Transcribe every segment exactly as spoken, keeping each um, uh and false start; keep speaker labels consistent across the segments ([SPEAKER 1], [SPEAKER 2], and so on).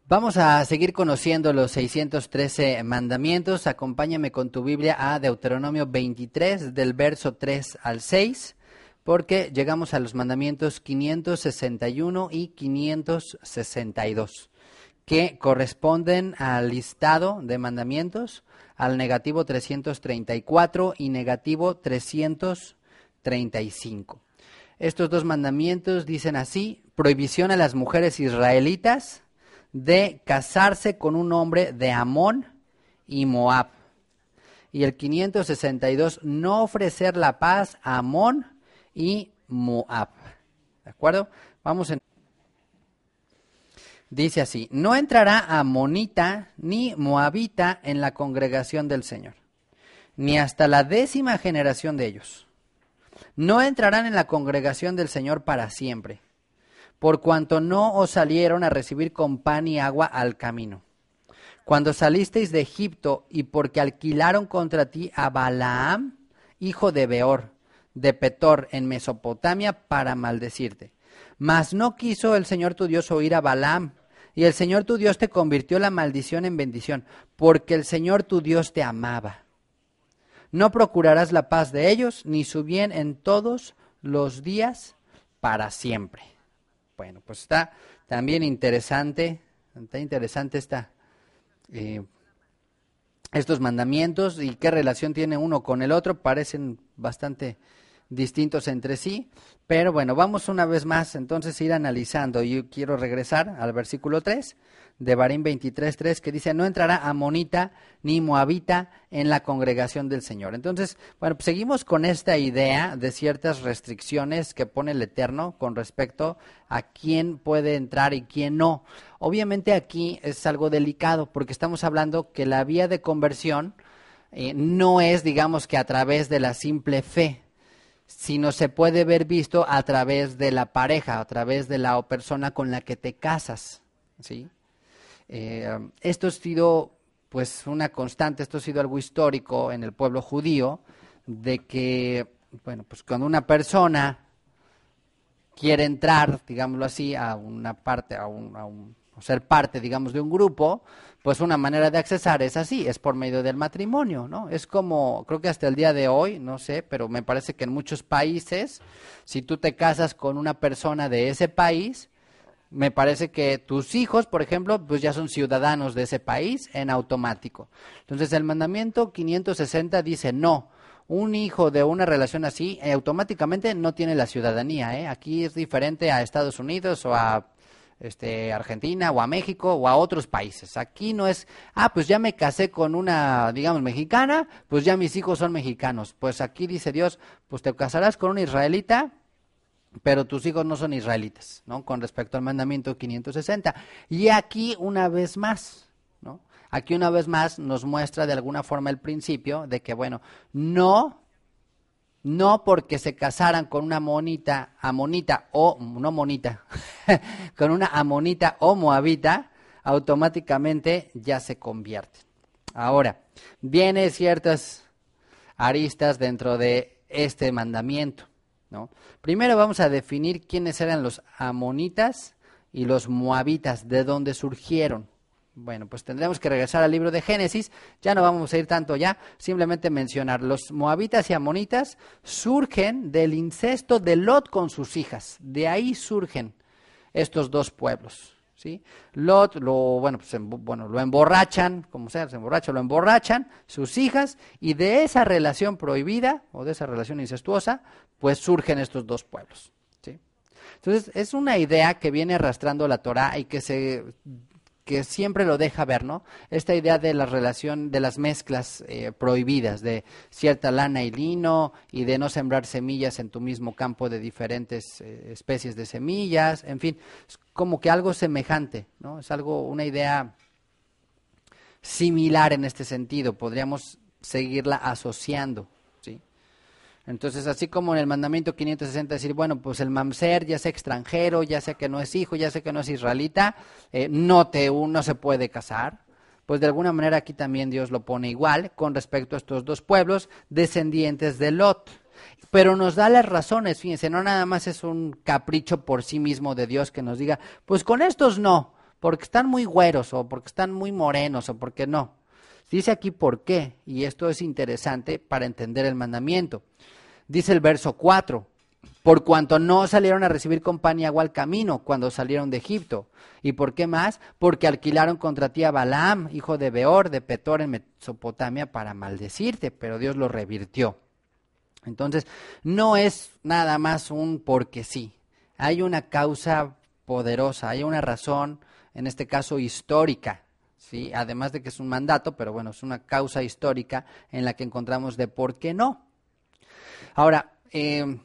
[SPEAKER 1] Vamos a seguir conociendo los seiscientos trece mandamientos. Acompáñame con tu Biblia a Deuteronomio veintitrés, del verso tres al seis, porque llegamos a los mandamientos quinientos sesenta y uno y quinientos sesenta y dos, que corresponden al listado de mandamientos, al negativo trescientos treinta y cuatro y negativo trescientos treinta y cinco. Estos dos mandamientos dicen así: prohibición a las mujeres israelitas de casarse con un hombre de Amón y Moab. Y el quinientos sesenta y dos, no ofrecer la paz a Amón y Moab. ¿De acuerdo? Vamos en... Dice así: no entrará amonita ni moabita en la congregación del Señor, ni hasta la décima generación de ellos. No entrarán en la congregación del Señor para siempre, por cuanto no os salieron a recibir con pan y agua al camino, cuando salisteis de Egipto, y porque alquilaron contra ti a Balaam, hijo de Beor, de Petor, en Mesopotamia, para maldecirte. Mas no quiso el Señor tu Dios oír a Balaam, y el Señor tu Dios te convirtió la maldición en bendición, porque el Señor tu Dios te amaba. No procurarás la paz de ellos, ni su bien en todos los días para siempre. Bueno, pues está también interesante, está interesante esta, eh, estos mandamientos y qué relación tiene uno con el otro. Parecen bastante distintos entre sí, pero bueno, vamos una vez más entonces a ir analizando. Yo quiero regresar al versículo tres de Barín veintitrés tres, que dice: no entrará amonita ni moabita en la congregación del Señor. Entonces, bueno, pues seguimos con esta idea de ciertas restricciones que pone el Eterno con respecto a quién puede entrar y quién no. Obviamente aquí es algo delicado, porque estamos hablando que la vía de conversión eh, no es, digamos, que a través de la simple fe, sino se puede ver visto a través de la pareja, a través de la persona con la que te casas, ¿sí? Eh, esto ha sido pues una constante, esto ha sido algo histórico en el pueblo judío, de que, bueno, pues cuando una persona quiere entrar, digámoslo así, a una parte, a un, a un a ser parte, digamos, de un grupo, pues una manera de accesar es así, es por medio del matrimonio, ¿no? Es como, creo que hasta el día de hoy, no sé, pero me parece que en muchos países, si tú te casas con una persona de ese país, me parece que tus hijos, por ejemplo, pues ya son ciudadanos de ese país en automático. Entonces el mandamiento quinientos sesenta dice: no, un hijo de una relación así eh, automáticamente no tiene la ciudadanía, ¿eh? Aquí es diferente a Estados Unidos o a este, Argentina o a México o a otros países. Aquí no es, ah, pues ya me casé con una, digamos, mexicana, pues ya mis hijos son mexicanos. Pues aquí dice Dios, pues te casarás con una israelita, pero tus hijos no son israelitas, ¿no? Con respecto al mandamiento quinientos sesenta. Y aquí una vez más, ¿no? Aquí una vez más nos muestra de alguna forma el principio de que, bueno, no, no porque se casaran con una monita, amonita o, no monita, con una amonita o moabita, automáticamente ya se convierten. Ahora, vienen ciertas aristas dentro de este mandamiento, ¿no? Primero vamos a definir quiénes eran los amonitas y los moabitas, de dónde surgieron. Bueno, pues tendremos que regresar al libro de Génesis, ya no vamos a ir tanto ya, simplemente mencionar, los moabitas y amonitas surgen del incesto de Lot con sus hijas, de ahí surgen estos dos pueblos, ¿sí? Lot lo, bueno, pues, bueno, lo emborrachan, como sea, se emborracha, lo emborrachan, sus hijas, y de esa relación prohibida, o de esa relación incestuosa, pues surgen estos dos pueblos, ¿sí? Entonces, es una idea que viene arrastrando la Torá y que se... que siempre lo deja ver, ¿no? Esta idea de la relación, de las mezclas eh, prohibidas, de cierta lana y lino, y de no sembrar semillas en tu mismo campo de diferentes eh, especies de semillas, en fin, es como que algo semejante, ¿no? Es algo, una idea similar en este sentido, podríamos seguirla asociando, ¿sí? Entonces, así como en el mandamiento quinientos sesenta decir, bueno, pues el mamzer, ya sea extranjero, ya sea que no es hijo, ya sea que no es israelita, eh, no, te, no se puede casar, pues de alguna manera aquí también Dios lo pone igual con respecto a estos dos pueblos descendientes de Lot. Pero nos da las razones, fíjense, no nada más es un capricho por sí mismo de Dios que nos diga, pues con estos no, porque están muy güeros o porque están muy morenos o porque no. Dice aquí por qué, y esto es interesante para entender el mandamiento. Dice el verso cuatro, por cuanto no salieron a recibir con pan y agua al camino cuando salieron de Egipto. ¿Y por qué más? Porque alquilaron contra ti a Balaam, hijo de Beor, de Petor en Mesopotamia, para maldecirte, pero Dios lo revirtió. Entonces, no es nada más un porque sí. Hay una causa poderosa, hay una razón, en este caso histórica, ¿sí? Además de que es un mandato, pero bueno, es una causa histórica en la que encontramos de por qué no. Ahora, eh,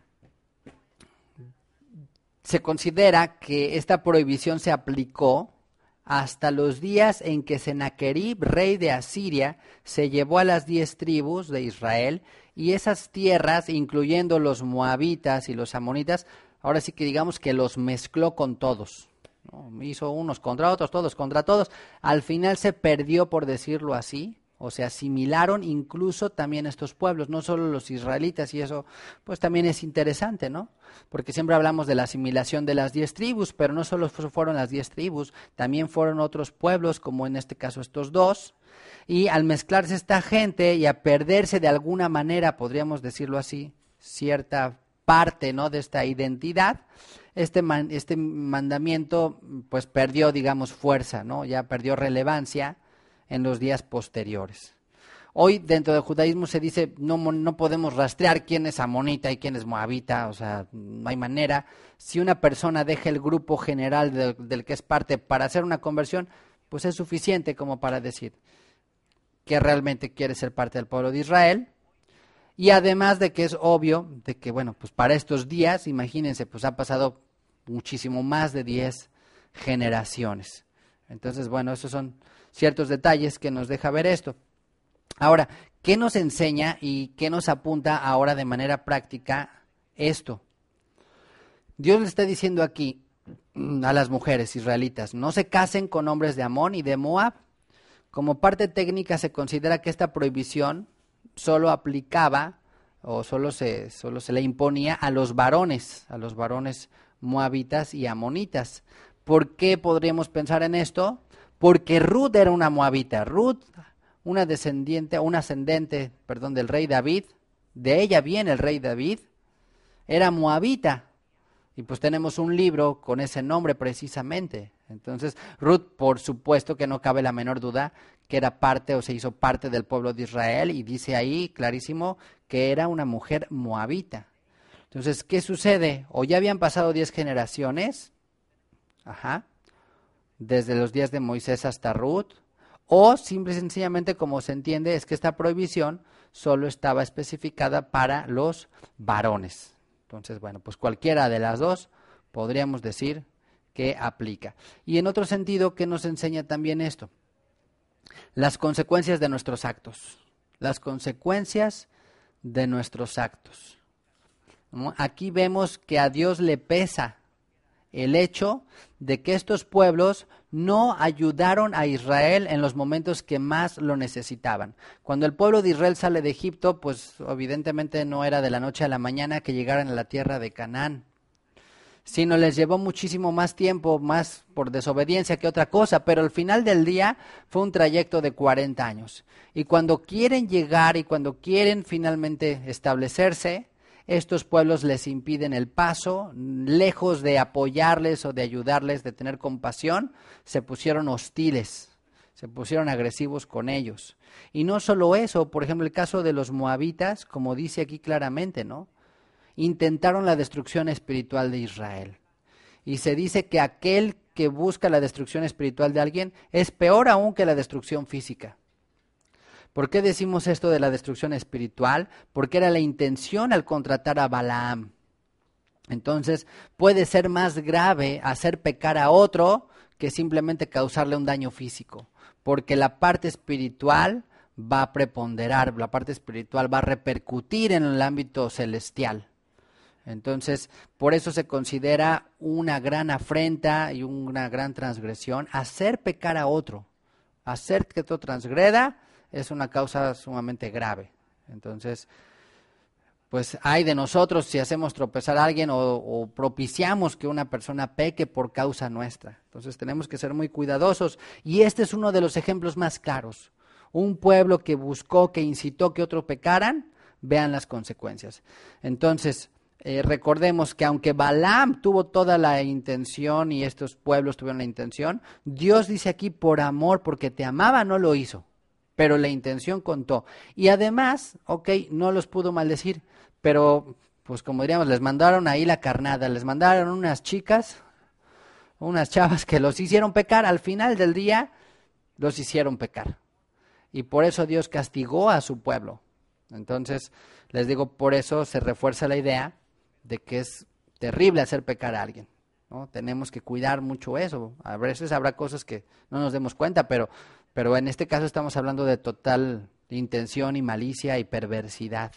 [SPEAKER 1] se considera que esta prohibición se aplicó hasta los días en que Sennacherib, rey de Asiria, se llevó a las diez tribus de Israel y esas tierras, incluyendo los moabitas y los amonitas, ahora sí que digamos que los mezcló con todos, ¿no? Hizo unos contra otros, todos contra todos. Al final se perdió, por decirlo así, o se asimilaron incluso también estos pueblos, no solo los israelitas, y eso pues también es interesante, ¿no? Porque siempre hablamos de la asimilación de las diez tribus, pero no solo fueron las diez tribus, también fueron otros pueblos, como en este caso estos dos, y al mezclarse esta gente y a perderse de alguna manera, podríamos decirlo así, cierta parte, ¿no?, de esta identidad, este, man, este mandamiento pues perdió, digamos, fuerza, ¿no? Ya perdió relevancia en los días posteriores. Hoy dentro del judaísmo se dice no, no podemos rastrear quién es amonita y quién es moabita, o sea, no hay manera. Si una persona deja el grupo general de, del que es parte para hacer una conversión, pues es suficiente como para decir que realmente quiere ser parte del pueblo de Israel. Y además de que es obvio de que, bueno, pues para estos días, imagínense, pues ha pasado muchísimo más de diez generaciones. Entonces, bueno, esos son ciertos detalles que nos deja ver esto. Ahora, ¿qué nos enseña y qué nos apunta ahora de manera práctica esto? Dios le está diciendo aquí a las mujeres israelitas, no se casen con hombres de Amón y de Moab. Como parte técnica se considera que esta prohibición solo aplicaba o solo se, solo se le imponía a los varones, a los varones moabitas y amonitas. ¿Por qué podríamos pensar en esto? Porque Ruth era una moabita. Ruth, una descendiente, una ascendente, perdón, del rey David, de ella viene el rey David, era moabita. Y pues tenemos un libro con ese nombre precisamente. Entonces, Ruth, por supuesto que no cabe la menor duda que era parte o se hizo parte del pueblo de Israel y dice ahí clarísimo que era una mujer moabita. Entonces, ¿qué sucede? O ya habían pasado diez generaciones, ajá, desde los días de Moisés hasta Ruth, o simple y sencillamente, como se entiende, es que esta prohibición solo estaba especificada para los varones. Entonces, bueno, pues cualquiera de las dos podríamos decir que aplica. Y en otro sentido, ¿qué nos enseña también esto? Las consecuencias de nuestros actos. Las consecuencias de nuestros actos. ¿No? Aquí vemos que a Dios le pesa el hecho de que estos pueblos no ayudaron a Israel en los momentos que más lo necesitaban. Cuando el pueblo de Israel sale de Egipto, pues evidentemente no era de la noche a la mañana que llegaran a la tierra de Canaán, sino les llevó muchísimo más tiempo, más por desobediencia que otra cosa, pero al final del día fue un trayecto de cuarenta años. Y cuando quieren llegar y cuando quieren finalmente establecerse, estos pueblos les impiden el paso, lejos de apoyarles o de ayudarles, de tener compasión, se pusieron hostiles, se pusieron agresivos con ellos. Y no solo eso, por ejemplo, el caso de los moabitas, como dice aquí claramente, ¿no? Intentaron la destrucción espiritual de Israel. Y se dice que aquel que busca la destrucción espiritual de alguien es peor aún que la destrucción física. ¿Por qué decimos esto de la destrucción espiritual? Porque era la intención al contratar a Balaam. Entonces, puede ser más grave hacer pecar a otro que simplemente causarle un daño físico, porque la parte espiritual va a preponderar, la parte espiritual va a repercutir en el ámbito celestial. Entonces, por eso se considera una gran afrenta y una gran transgresión hacer pecar a otro. Hacer que otro transgreda es una causa sumamente grave. Entonces, pues hay de nosotros si hacemos tropezar a alguien o, o propiciamos que una persona peque por causa nuestra. Entonces tenemos que ser muy cuidadosos y este es uno de los ejemplos más claros. Un pueblo que buscó, que incitó que otros pecaran, vean las consecuencias. Entonces, eh, recordemos que aunque Balaam tuvo toda la intención y estos pueblos tuvieron la intención, Dios dice aquí por amor, porque te amaba, no lo hizo, pero la intención contó. Y además, ok, no los pudo maldecir, pero pues como diríamos, les mandaron ahí la carnada, les mandaron unas chicas, unas chavas que los hicieron pecar, al final del día los hicieron pecar. Y por eso Dios castigó a su pueblo. Entonces, les digo, por eso se refuerza la idea de que es terrible hacer pecar a alguien, ¿no? Tenemos que cuidar mucho eso. A veces habrá cosas que no nos demos cuenta, pero, pero en este caso estamos hablando de total intención y malicia y perversidad.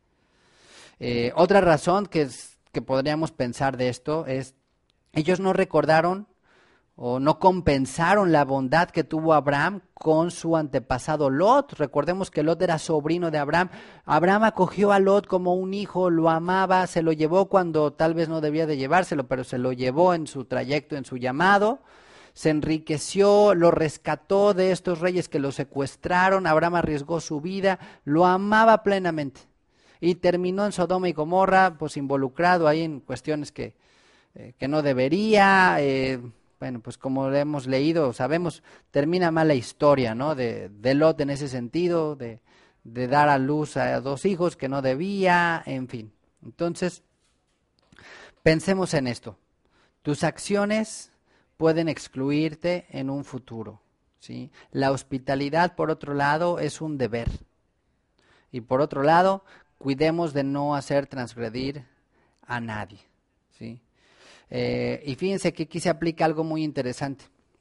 [SPEAKER 1] Eh, otra razón que, es, que podríamos pensar de esto es, ellos no recordaron o no compensaron la bondad que tuvo Abraham con su antepasado Lot. Recordemos que Lot era sobrino de Abraham. Abraham acogió a Lot como un hijo, lo amaba, se lo llevó cuando tal vez no debía de llevárselo, pero se lo llevó en su trayecto, en su llamado. Se enriqueció, lo rescató de estos reyes que lo secuestraron. Abraham arriesgó su vida, lo amaba plenamente. Y terminó en Sodoma y Gomorra, pues involucrado ahí en cuestiones que, eh, que no debería, eh, bueno, pues como hemos leído, sabemos, termina mal la historia, ¿no? De, de Lot en ese sentido, de, de dar a luz a dos hijos que no debía, en fin. Entonces, pensemos en esto. Tus acciones pueden excluirte en un futuro, ¿sí? La hospitalidad, por otro lado, es un deber. Y por otro lado, cuidemos de no hacer transgredir a nadie, ¿sí? Eh, y fíjense que aquí se aplica algo muy interesante.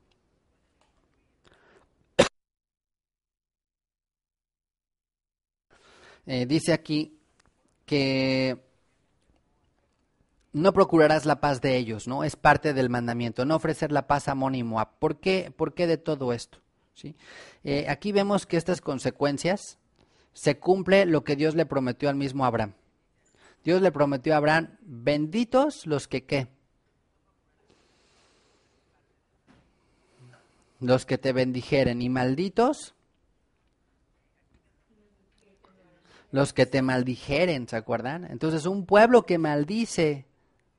[SPEAKER 1] Eh, dice aquí que no procurarás la paz de ellos, ¿no? Es parte del mandamiento, no ofrecer la paz a Amón y Moab. ¿Por qué, por qué de todo esto? ¿Sí? Eh, aquí vemos que estas consecuencias se cumple lo que Dios le prometió al mismo Abraham. Dios le prometió a Abraham, benditos los que ¿qué? Los que te bendijeren, y malditos los que te maldijeren, ¿se acuerdan? Entonces un pueblo que maldice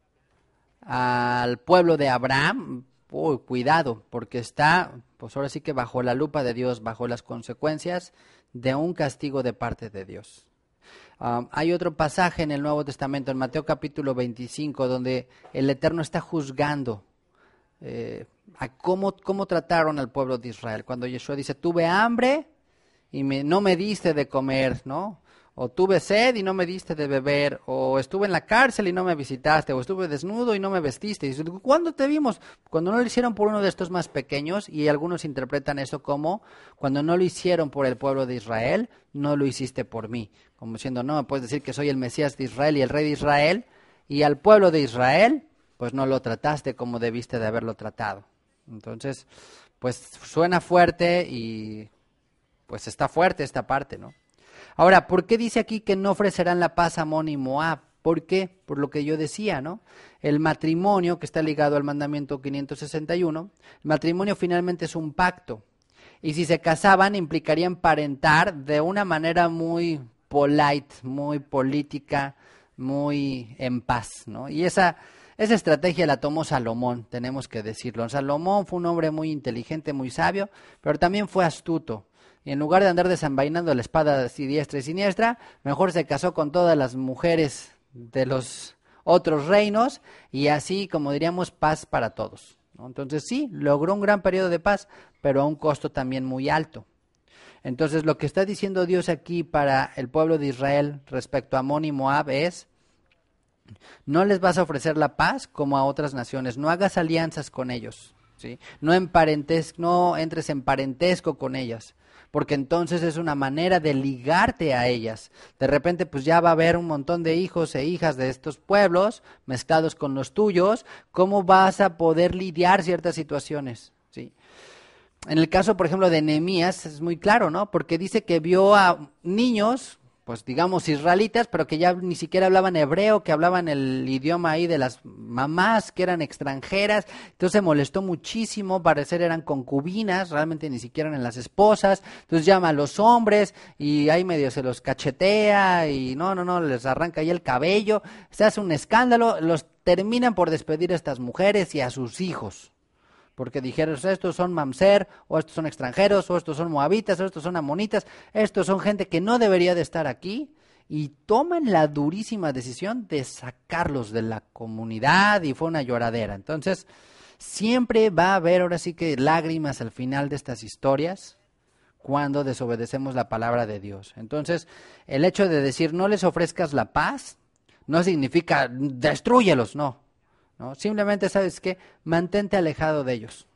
[SPEAKER 1] al pueblo de Abraham, uy, cuidado, porque está, pues ahora sí que bajo la lupa de Dios, bajo las consecuencias de un castigo de parte de Dios. Um, hay otro pasaje en el Nuevo Testamento, en Mateo capítulo veinticinco, donde el Eterno está juzgando eh, a cómo, cómo trataron al pueblo de Israel. Cuando Yeshua dice, tuve hambre y me, no me diste de comer, ¿no? O tuve sed y no me diste de beber, o estuve en la cárcel y no me visitaste, o estuve desnudo y no me vestiste. Y dice, ¿cuándo te vimos? Cuando no lo hicieron por uno de estos más pequeños, y algunos interpretan eso como, cuando no lo hicieron por el pueblo de Israel, no lo hiciste por mí. Como diciendo, no, me puedes decir que soy el Mesías de Israel y el Rey de Israel, y al pueblo de Israel, pues no lo trataste como debiste de haberlo tratado. Entonces, pues suena fuerte y pues está fuerte esta parte, ¿no? Ahora, ¿por qué dice aquí que no ofrecerán la paz a Amón y Moab? ¿Por qué? Por lo que yo decía, ¿no? El matrimonio, que está ligado al mandamiento quinientos sesenta y uno, el matrimonio finalmente es un pacto. Y si se casaban, implicaría emparentar de una manera muy polite, muy política, muy en paz, ¿no? Y esa, esa estrategia la tomó Salomón, tenemos que decirlo. Salomón fue un hombre muy inteligente, muy sabio, pero también fue astuto. Y en lugar de andar desenvainando la espada así diestra y siniestra, mejor se casó con todas las mujeres de los otros reinos y así, como diríamos, paz para todos, ¿no? Entonces sí, logró un gran periodo de paz, pero a un costo también muy alto. Entonces lo que está diciendo Dios aquí para el pueblo de Israel respecto a Amón y Moab es, no les vas a ofrecer la paz como a otras naciones, no hagas alianzas con ellos, ¿sí? No, emparentes, no entres en parentesco con ellas, porque entonces es una manera de ligarte a ellas. De repente pues ya va a haber un montón de hijos e hijas de estos pueblos mezclados con los tuyos. ¿Cómo vas a poder lidiar ciertas situaciones? ¿Sí? En el caso, por ejemplo, de Nehemías es muy claro, ¿no? Porque dice que vio a niños pues digamos israelitas, pero que ya ni siquiera hablaban hebreo, que hablaban el idioma ahí de las mamás, que eran extranjeras. Entonces se molestó muchísimo, parecer eran concubinas, realmente ni siquiera eran las esposas. Entonces llama a los hombres y ahí medio se los cachetea y no, no, no, les arranca ahí el cabello, se hace un escándalo, los terminan por despedir a estas mujeres y a sus hijos. Porque dijeron, estos son mamzer, o estos son extranjeros, o estos son moabitas, o estos son amonitas, estos son gente que no debería de estar aquí, y toman la durísima decisión de sacarlos de la comunidad, y fue una lloradera. Entonces, siempre va a haber ahora sí que lágrimas al final de estas historias, cuando desobedecemos la palabra de Dios. Entonces, el hecho de decir, no les ofrezcas la paz, no significa, destrúyelos, no. ¿No? Simplemente, ¿sabes qué? Mantente alejado de ellos.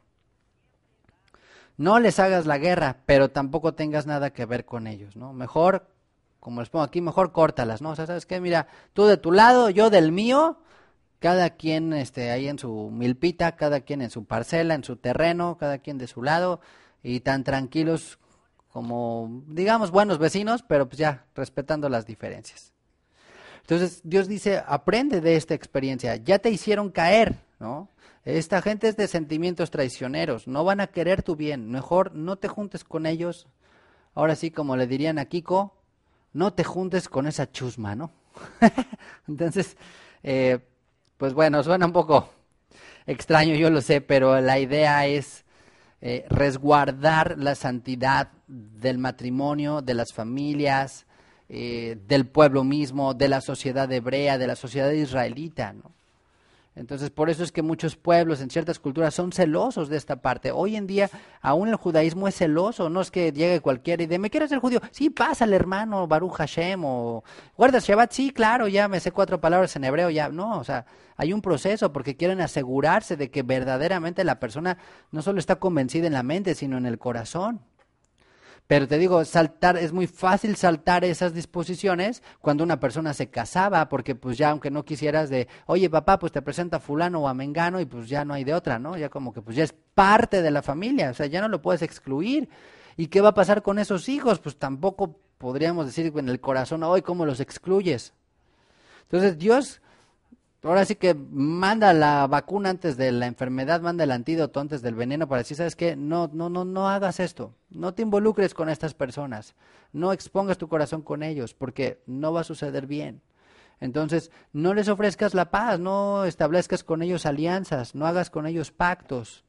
[SPEAKER 1] No les hagas la guerra, pero tampoco tengas nada que ver con ellos, ¿no? Mejor, como les pongo aquí, mejor córtalas, ¿no? O sea, ¿sabes qué? Mira, tú de tu lado, yo del mío, cada quien este, ahí en su milpita, cada quien en su parcela, en su terreno, cada quien de su lado, y tan tranquilos como, digamos, buenos vecinos, pero pues ya, respetando las diferencias. Entonces Dios dice, aprende de esta experiencia, ya te hicieron caer, ¿no? Esta gente es de sentimientos traicioneros, no van a querer tu bien, mejor no te juntes con ellos. Ahora sí, como le dirían a Kiko, no te juntes con esa chusma, ¿no? Entonces, eh, pues bueno, suena un poco extraño, yo lo sé, pero la idea es eh, resguardar la santidad del matrimonio, de las familias, Eh, del pueblo mismo, de la sociedad hebrea, de la sociedad israelita, ¿no? Entonces, por eso es que muchos pueblos en ciertas culturas son celosos de esta parte. Hoy en día, aún el judaísmo es celoso, no es que llegue cualquiera y de, ¿me quieres ser judío? Sí, pásale, hermano, Baruch Hashem, o ¿guardas Shabbat? Sí, claro, ya me sé cuatro palabras en hebreo, ya, no, o sea, hay un proceso porque quieren asegurarse de que verdaderamente la persona no solo está convencida en la mente, sino en el corazón. Pero te digo, saltar, es muy fácil saltar esas disposiciones cuando una persona se casaba, porque pues ya aunque no quisieras de, oye papá, pues te presenta a fulano o a mengano y pues ya no hay de otra, ¿no? Ya como que pues ya es parte de la familia, o sea, ya no lo puedes excluir. ¿Y qué va a pasar con esos hijos? Pues tampoco podríamos decir en el corazón, hoy ¿cómo los excluyes? Entonces Dios, ahora sí que manda la vacuna antes de la enfermedad, manda el antídoto antes del veneno para decir, ¿sabes qué? No, no, no, no hagas esto, no te involucres con estas personas, no expongas tu corazón con ellos, porque no va a suceder bien. Entonces, no les ofrezcas la paz, no establezcas con ellos alianzas, no hagas con ellos pactos,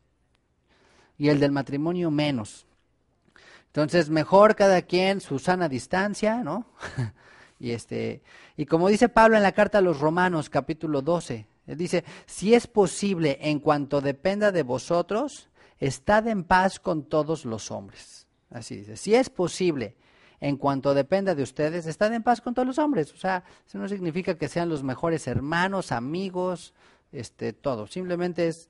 [SPEAKER 1] y el del matrimonio menos. Entonces, mejor cada quien su sana distancia, ¿no? Y este, y como dice Pablo en la carta a los Romanos, capítulo doce, él dice, si es posible, en cuanto dependa de vosotros, estad en paz con todos los hombres. Así dice, si es posible, en cuanto dependa de ustedes, estad en paz con todos los hombres. O sea, eso no significa que sean los mejores hermanos, amigos, este, todo. Simplemente es,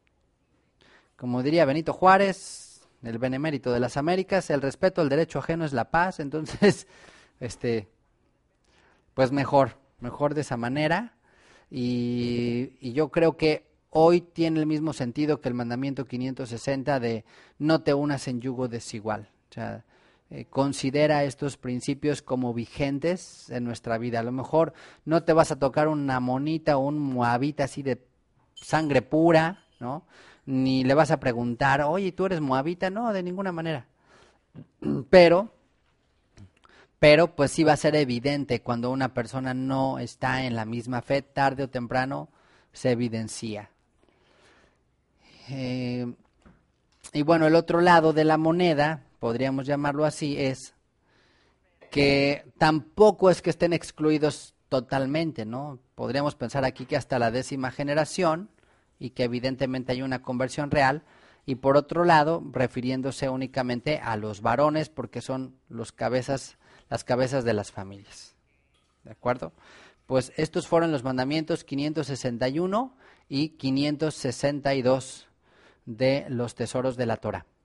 [SPEAKER 1] como diría Benito Juárez, el benemérito de las Américas, el respeto al derecho ajeno es la paz. Entonces, este... pues mejor, mejor de esa manera, y, y yo creo que hoy tiene el mismo sentido que el mandamiento quinientos sesenta de no te unas en yugo desigual. O sea, eh, considera estos principios como vigentes en nuestra vida. A lo mejor no te vas a tocar una amonita o un moabita así de sangre pura, ¿no? Ni le vas a preguntar, oye, ¿tú eres moabita? No, de ninguna manera. Pero... Pero pues sí va a ser evidente cuando una persona no está en la misma fe, tarde o temprano se evidencia. Eh, y bueno, el otro lado de la moneda, podríamos llamarlo así, es que tampoco es que estén excluidos totalmente, ¿no? Podríamos pensar aquí que hasta la décima generación y que evidentemente hay una conversión real. Y por otro lado, refiriéndose únicamente a los varones porque son los cabezas las cabezas de las familias. ¿De acuerdo? Pues estos fueron los mandamientos quinientos sesenta y uno y quinientos sesenta y dos de los tesoros de la Torá.